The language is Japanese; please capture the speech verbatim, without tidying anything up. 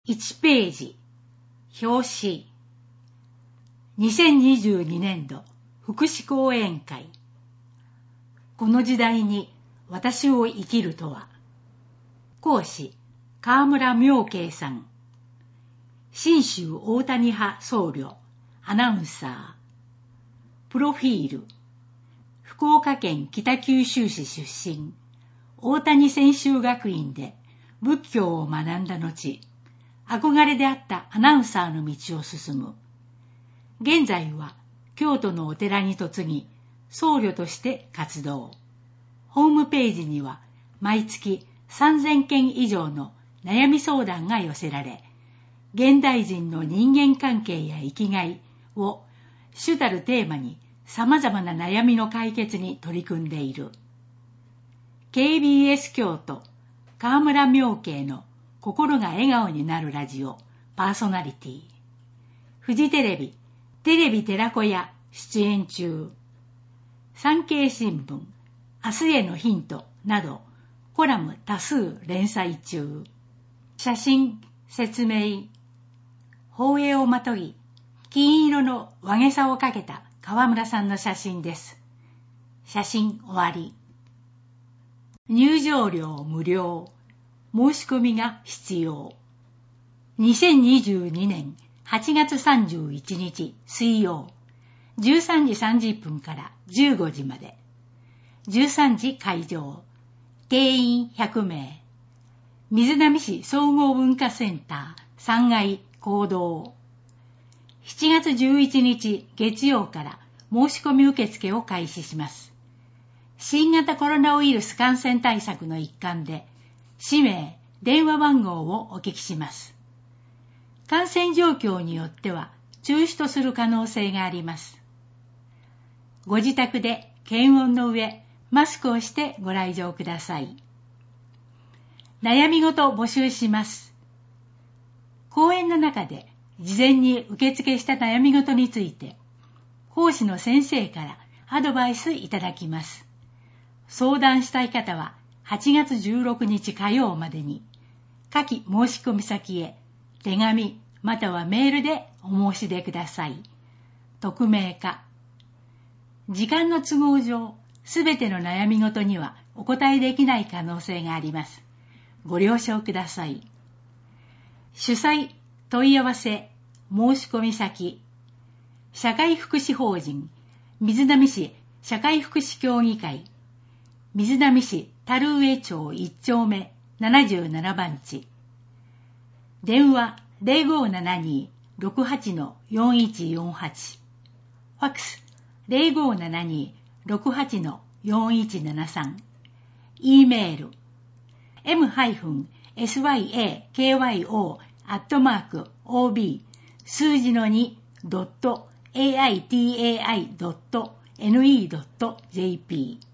いちページ、表紙。にせんにじゅうにねんど福祉講演会。この時代に私を生きるとは。講師、川村明慶さん。信州大谷派僧侶、アナウンサー。プロフィール。福岡県北九州市出身。大谷専修学院で仏教を学んだ後、憧れであったアナウンサーの道を進む。現在は京都のお寺に嫁ぎ、僧侶として活動。ホームページには毎月さんぜんけん以上の悩み相談が寄せられ、現代人の人間関係や生きがいを主たるテーマに様々な悩みの解決に取り組んでいる。ケービーエス 京都川村明慶の心が笑顔になるラジオパーソナリティ。フジテレビテレビ寺子屋出演中。産経新聞明日へのヒントなどコラム多数連載中。写真説明。法衣をまとい金色の和袈裟をかけた川村さんの写真です。写真終わり。入場料無料。申し込みが必要。にせんにじゅうにねんはちがつさんじゅういちにち水曜、じゅうさんじさんじゅっぷんからじゅうごじまで。じゅうさんじ開場。定員ひゃくめい。瑞浪市総合文化センターさんがい講堂。しちがつじゅういちにち月曜から申し込み受付を開始します。新型コロナウイルス感染対策の一環で、氏名、電話番号をお聞きします。感染状況によっては中止とする可能性があります。ご自宅で検温の上、マスクをしてご来場ください。悩み事募集します。講演の中で事前に受付した悩み事について、講師の先生からアドバイスいただきます。相談したい方ははちがつじゅうろくにち火曜までに、下記申し込み先へ手紙またはメールでお申し出ください。匿名化。時間の都合上、すべての悩み事にはお答えできない可能性があります。ご了承ください。主催、問い合わせ、申し込み先、社会福祉法人、瑞浪市社会福祉協議会、瑞浪市樽上町いっちょうめななじゅうななばんち。電話 ゼロごーななにーろくはちのよんいちよんはち。ファックス ゼロごーななにーろくはちのよんいちななさん。E メール エム エス ワイ エー ケー ワイ オー アットマーク オービー 数字のにドット エーアイティーエーアイ ドット エヌイー ドット ジェーピー